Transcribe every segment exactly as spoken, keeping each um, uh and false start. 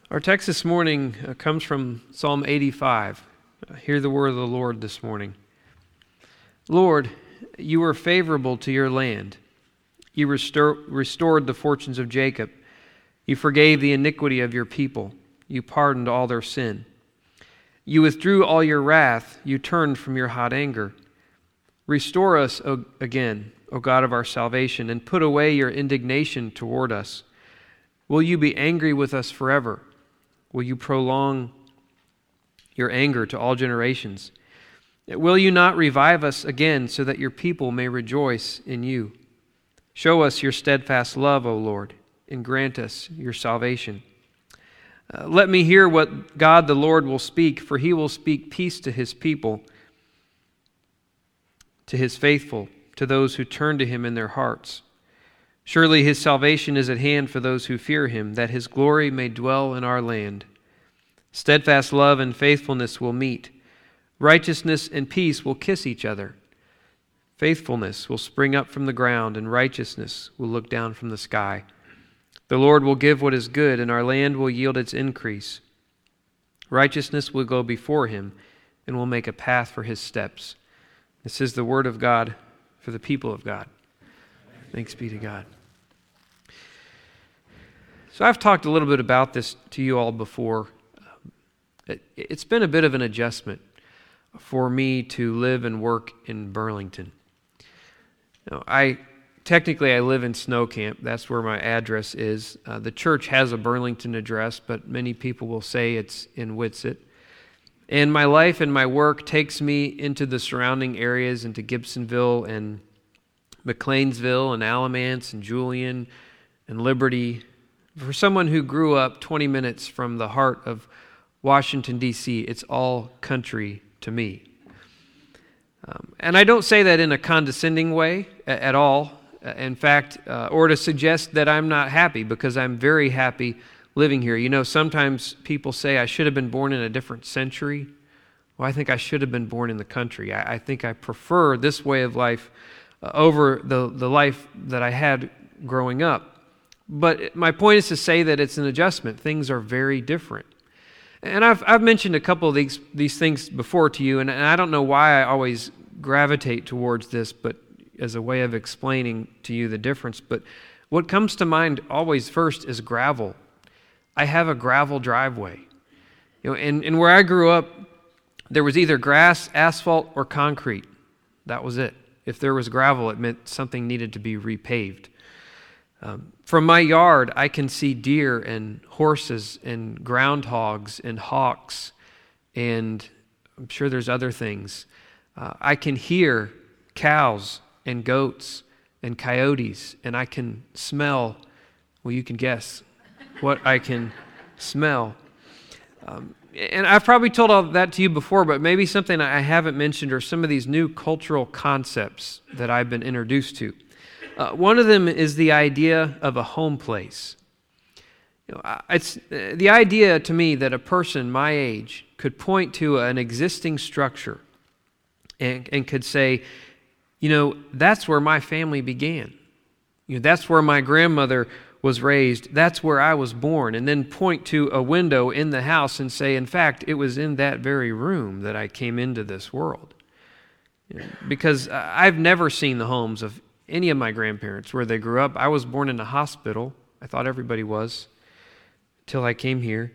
Our text this morning uh, comes from Psalm eighty-five. Uh, hear the word of the Lord this morning. Lord, you were favorable to your land. You restor- restored the fortunes of Jacob. You forgave the iniquity of your people. You pardoned all their sin. You withdrew all your wrath. You turned from your hot anger. Restore us o- again, O God of our salvation, and put away your indignation toward us. Will you be angry with us forever? Will you prolong your anger to all generations? Will you not revive us again so that your people may rejoice in you? Show us your steadfast love, O Lord, and grant us your salvation. Uh, let me hear what God the Lord will speak, for he will speak peace to his people, to his faithful, to those who turn to him in their hearts. Surely his salvation is at hand for those who fear him, that his glory may dwell in our land. Steadfast love and faithfulness will meet. Righteousness and peace will kiss each other. Faithfulness will spring up from the ground, and righteousness will look down from the sky. The Lord will give what is good, and our land will yield its increase. Righteousness will go before him, and will make a path for his steps. This is the word of God for the people of God. Thanks be to God. So I've talked a little bit about this to you all before. It, it's been a bit of an adjustment for me to live and work in Burlington. Now, I technically I live in Snow Camp. That's where my address is. Uh, the church has a Burlington address, but many people will say it's in Whitsett. And my life and my work takes me into the surrounding areas, into Gibsonville and McLeansville and Alamance and Julian and Liberty. For someone who grew up twenty minutes from the heart of Washington, D C, it's all country to me. Um, and I don't say that in a condescending way a- at all. In fact, uh, or to suggest that I'm not happy, because I'm very happy living here. You know, sometimes people say I should have been born in a different century. Well, I think I should have been born in the country. I, I think I prefer this way of life uh, over the, the life that I had growing up. But my point is to say that it's an adjustment. Things are very different. And I've I've mentioned a couple of these these things before to you, and, and I don't know why I always gravitate towards this, but as a way of explaining to you the difference. But what comes to mind always first is gravel. I have a gravel driveway. You know, and, and where I grew up, there was either grass, asphalt, or concrete. That was it. If there was gravel, it meant something needed to be repaved. Um, from my yard, I can see deer and horses and groundhogs and hawks, and I'm sure there's other things. Uh, I can hear cows and goats and coyotes, and I can smell, well, you can guess what I can smell. Um, and I've probably told all that to you before, but maybe something I haven't mentioned are some of these new cultural concepts that I've been introduced to. Uh, one of them is the idea of a home place. You know, it's uh, the idea to me that a person my age could point to an existing structure and, and could say, you know, that's where my family began. You know, that's where my grandmother was raised. That's where I was born. And then point to a window in the house and say, in fact, it was in that very room that I came into this world. You know, because I've never seen the homes of any of my grandparents where they grew up. I was born in a hospital. I thought everybody was, till I came here.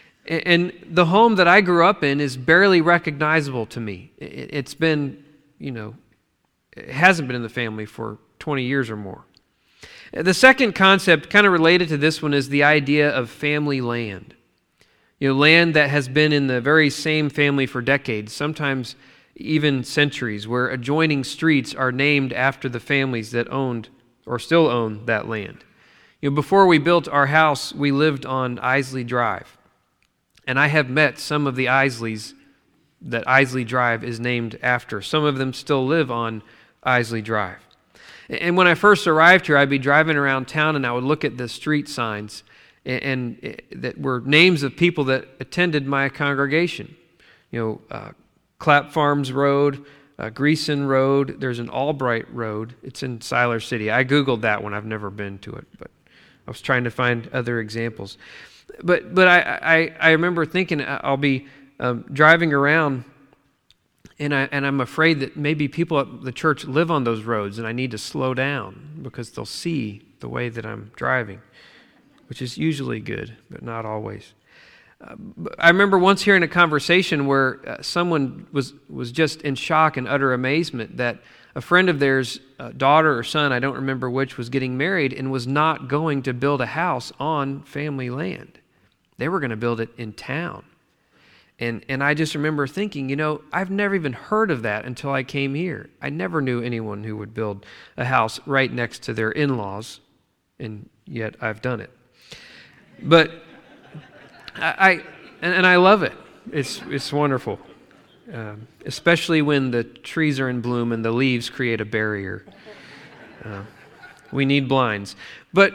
And the home that I grew up in is barely recognizable to me. It's been, you know, it hasn't been in the family for twenty years or more. The second concept, kind of related to this one, is the idea of family land. You know, land that has been in the very same family for decades, sometimes even centuries, where adjoining streets are named after the families that owned or still own that land. You know, before we built our house, we lived on Isley Drive. And I have met some of the Isleys that Isley Drive is named after. Some of them still live on Isley Drive. And when I first arrived here, I'd be driving around town and I would look at the street signs and, and that were names of people that attended my congregation. You know, uh, Clap Farms Road, uh, Greason Road, there's an Albright Road. It's in Siler City. I Googled that one. I've never been to it, but I was trying to find other examples. But but I, I, I remember thinking I'll be um, driving around and, I, and I'm afraid that maybe people at the church live on those roads and I need to slow down because they'll see the way that I'm driving, which is usually good, but not always. Uh, I remember once hearing a conversation where uh, someone was, was just in shock and utter amazement that a friend of theirs, uh, daughter or son, I don't remember which, was getting married and was not going to build a house on family land. They were going to build it in town. And and I just remember thinking, you know, I've never even heard of that until I came here. I never knew anyone who would build a house right next to their in-laws, and yet I've done it. But I, I and, and I love it. It's it's wonderful, um, especially when the trees are in bloom and the leaves create a barrier. Uh, we need blinds. But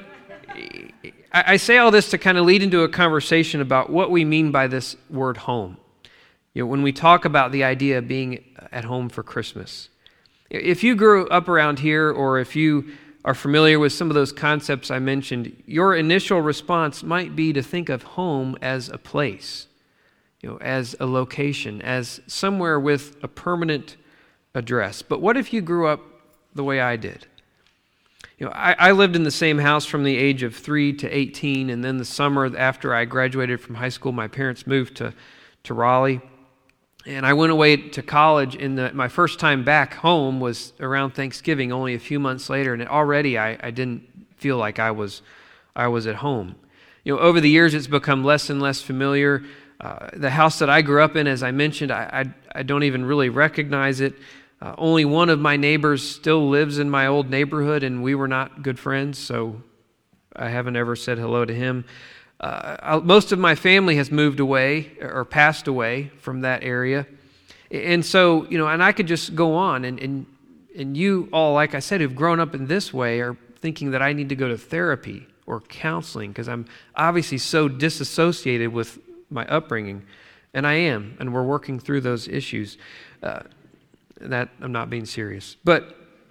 I say all this to kind of lead into a conversation about what we mean by this word home. You know, when we talk about the idea of being at home for Christmas. If you grew up around here, or if you are familiar with some of those concepts I mentioned, your initial response might be to think of home as a place, you know, as a location, as somewhere with a permanent address. But what if you grew up the way I did? You know, I, I lived in the same house from the age of three to eighteen, and then the summer after I graduated from high school, my parents moved to, to Raleigh, and I went away to college, and the, my first time back home was around Thanksgiving, only a few months later, and already I, I didn't feel like I was I was at home. You know, over the years, it's become less and less familiar. Uh, the house that I grew up in, as I mentioned, I, I, I don't even really recognize it. Uh, only one of my neighbors still lives in my old neighborhood, and we were not good friends, so I haven't ever said hello to him. Uh, most of my family has moved away or passed away from that area. And so, you know, and I could just go on, and, and, and you all, like I said, who've grown up in this way are thinking that I need to go to therapy or counseling because I'm obviously so disassociated with my upbringing, and I am, and we're working through those issues. Uh, That I'm not being serious. But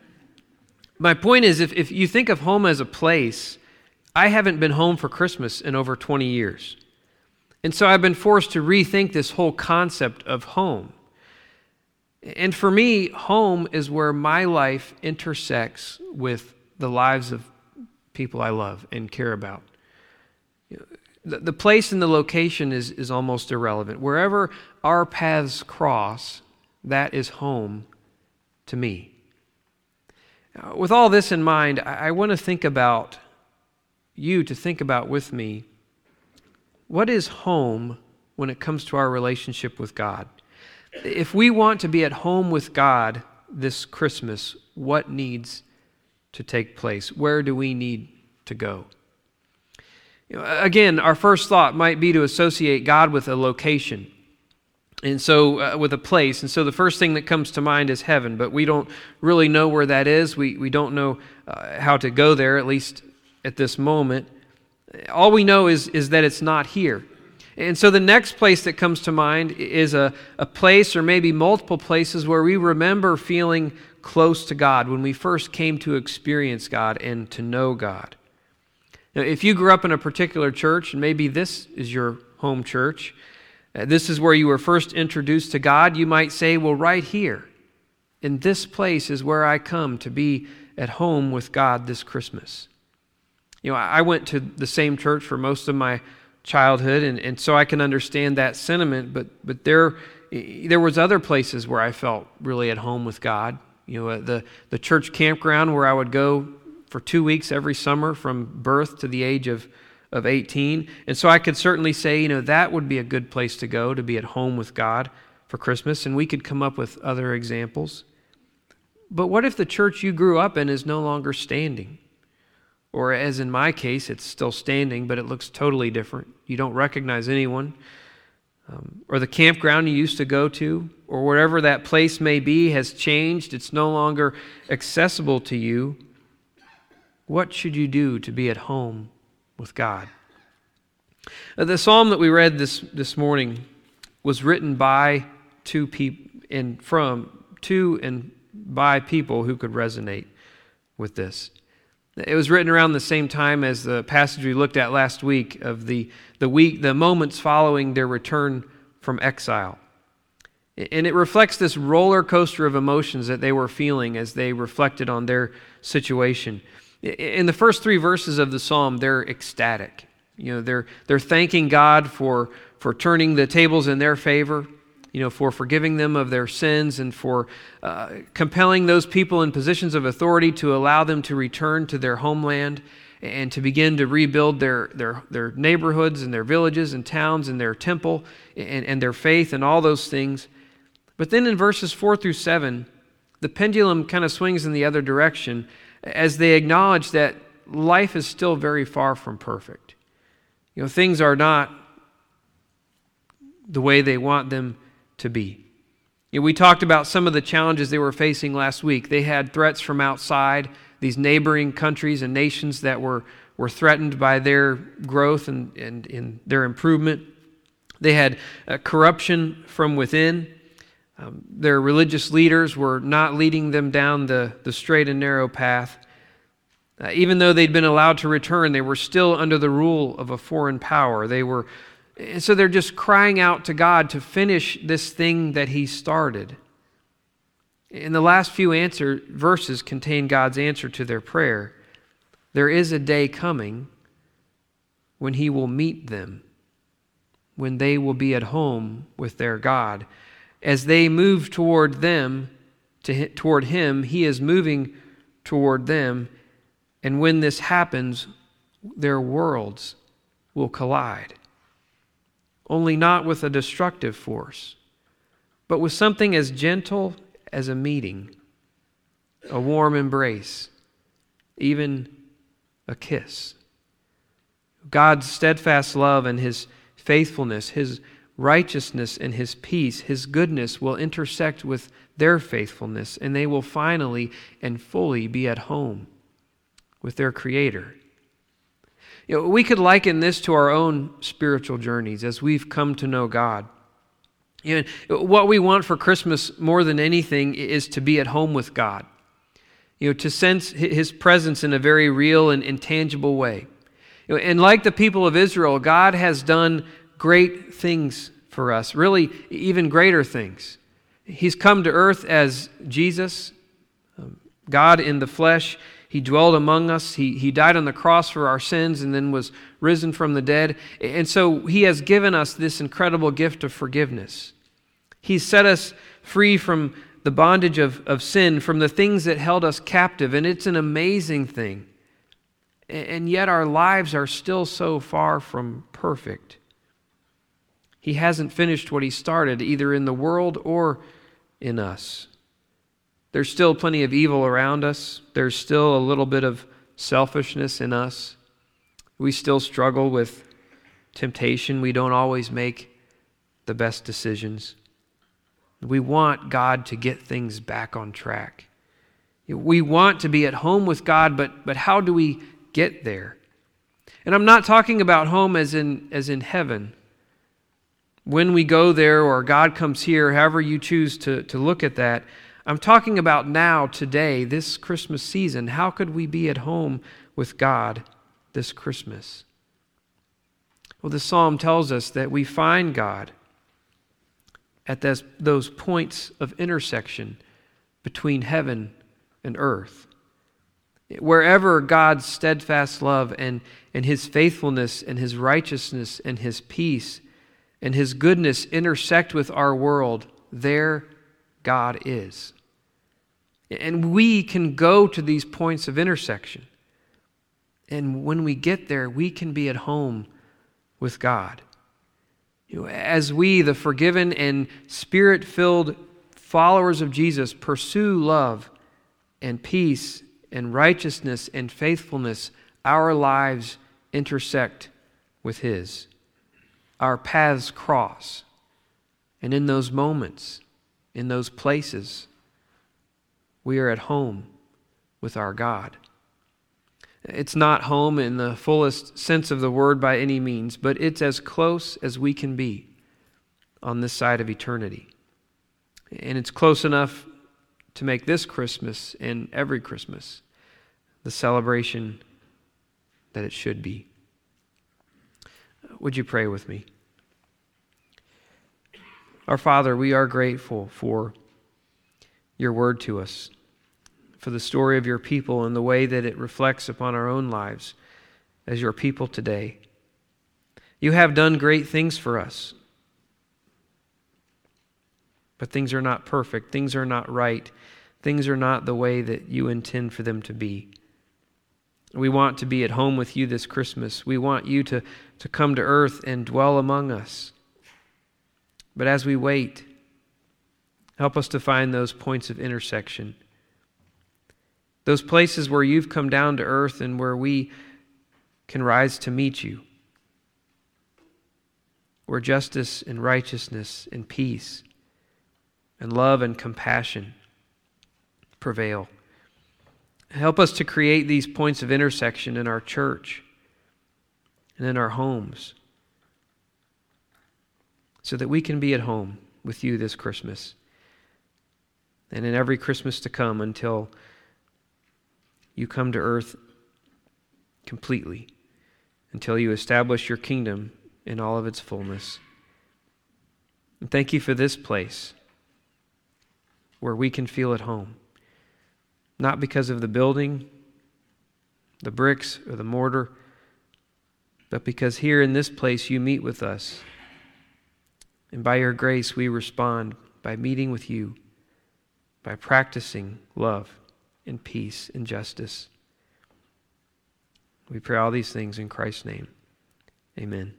my point is, if, if you think of home as a place, I haven't been home for Christmas in over twenty years. And so I've been forced to rethink this whole concept of home. And for me, home is where my life intersects with the lives of people I love and care about. The, the place and the location is, is almost irrelevant. Wherever our paths cross, that is home to me. With all this in mind, I want to think about you to think about with me, what is home when it comes to our relationship with God? If we want to be at home with God this Christmas, what needs to take place? Where do we need to go? You know, again, our first thought might be to associate God with a location. And so, uh, with a place. And so the first thing that comes to mind is heaven, but we don't really know where that is. We we don't know uh, how to go there, at least at this moment. All we know is, is that it's not here. And so the next place that comes to mind is a, a place or maybe multiple places where we remember feeling close to God when we first came to experience God and to know God. Now, if you grew up in a particular church, and maybe this is your home church, Uh, this is where you were first introduced to God, you might say, well, right here, in this place is where I come to be at home with God this Christmas. You know, I went to the same church for most of my childhood, and, and so I can understand that sentiment, but but there there was other places where I felt really at home with God. You know, the, the church campground where I would go for two weeks every summer from birth to the age of of eighteen. And so I could certainly say, you know, that would be a good place to go, to be at home with God for Christmas. And we could come up with other examples. But what if the church you grew up in is no longer standing? Or as in my case, it's still standing, but it looks totally different. You don't recognize anyone. Um, or the campground you used to go to, or wherever that place may be, has changed. It's no longer accessible to you. What should you do to be at home with God? The psalm that we read this, this morning was written by two people and from two and by people who could resonate with this. It was written around the same time as the passage we looked at last week of the, the week, the moments following their return from exile. And it reflects this roller coaster of emotions that they were feeling as they reflected on their situation. In the first three verses of the psalm, they're ecstatic. You know, they're they're thanking God for for turning the tables in their favor, you know, for forgiving them of their sins and for uh, compelling those people in positions of authority to allow them to return to their homeland and to begin to rebuild their their their neighborhoods and their villages and towns and their temple and, and their faith and all those things. But then in verses four through seven, the pendulum kind of swings in the other direction as they acknowledge that life is still very far from perfect. You know, things are not the way they want them to be. You know, we talked about some of the challenges they were facing last week. They had threats from outside, these neighboring countries and nations that were, were threatened by their growth and, and, and their improvement. They had uh, corruption from within. Um, their religious leaders were not leading them down the, the straight and narrow path. Uh, even though they'd been allowed to return, they were still under the rule of a foreign power. They were, and so they're just crying out to God to finish this thing that He started. In the last few answer verses contain God's answer to their prayer. There is a day coming when He will meet them, when they will be at home with their God. As they move toward them, to toward Him, He is moving toward them. And when this happens, their worlds will collide. Only not with a destructive force, but with something as gentle as a meeting, a warm embrace, even a kiss. God's steadfast love and His faithfulness, His righteousness and His peace, His goodness will intersect with their faithfulness, and they will finally and fully be at home with their Creator. You know, we could liken this to our own spiritual journeys as we've come to know God. You know, what we want for Christmas more than anything is to be at home with God. You know, to sense His presence in a very real and intangible way. You know, and like the people of Israel, God has done great things for us, really even greater things. He's come to earth as Jesus, um, God in the flesh. He dwelled among us. He, he died on the cross for our sins and then was risen from the dead. And so He has given us this incredible gift of forgiveness. He's set us free from the bondage of, of sin, from the things that held us captive. And it's an amazing thing. And yet our lives are still so far from perfect. He hasn't finished what He started, either in the world or in us. There's still plenty of evil around us. There's still a little bit of selfishness in us. We still struggle with temptation. We don't always make the best decisions. We want God to get things back on track. We want to be at home with God, but, but how do we get there? And I'm not talking about home as in, as in heaven. When we go there or God comes here, however you choose to, to look at that, I'm talking about now, today, this Christmas season. How could we be at home with God this Christmas? Well, the psalm tells us that we find God at those, those points of intersection between heaven and earth. Wherever God's steadfast love and, and His faithfulness and His righteousness and His peace and His goodness intersect with our world, there God is. And we can go to these points of intersection. And when we get there, we can be at home with God. You know, as we, the forgiven and Spirit-filled followers of Jesus, pursue love and peace and righteousness and faithfulness, our lives intersect with His. Our paths cross. And in those moments, in those places, we are at home with our God. It's not home in the fullest sense of the word by any means, but it's as close as we can be on this side of eternity. And it's close enough to make this Christmas and every Christmas the celebration that it should be. Would you pray with me? Our Father, we are grateful for your word to us, for the story of your people and the way that it reflects upon our own lives as your people today. You have done great things for us, but things are not perfect. Things are not right. Things are not the way that you intend for them to be. We want to be at home with you this Christmas. We want you to, to come to earth and dwell among us. But as we wait, help us to find those points of intersection, those places where you've come down to earth and where we can rise to meet you, where justice and righteousness and peace and love and compassion prevail. Help us to create these points of intersection in our church and in our homes so that we can be at home with you this Christmas and in every Christmas to come until you come to earth completely, until you establish your kingdom in all of its fullness. And thank you for this place where we can feel at home. Not because of the building, the bricks, or the mortar, but because here in this place you meet with us. And by your grace we respond by meeting with you, by practicing love and peace and justice. We pray all these things in Christ's name. Amen.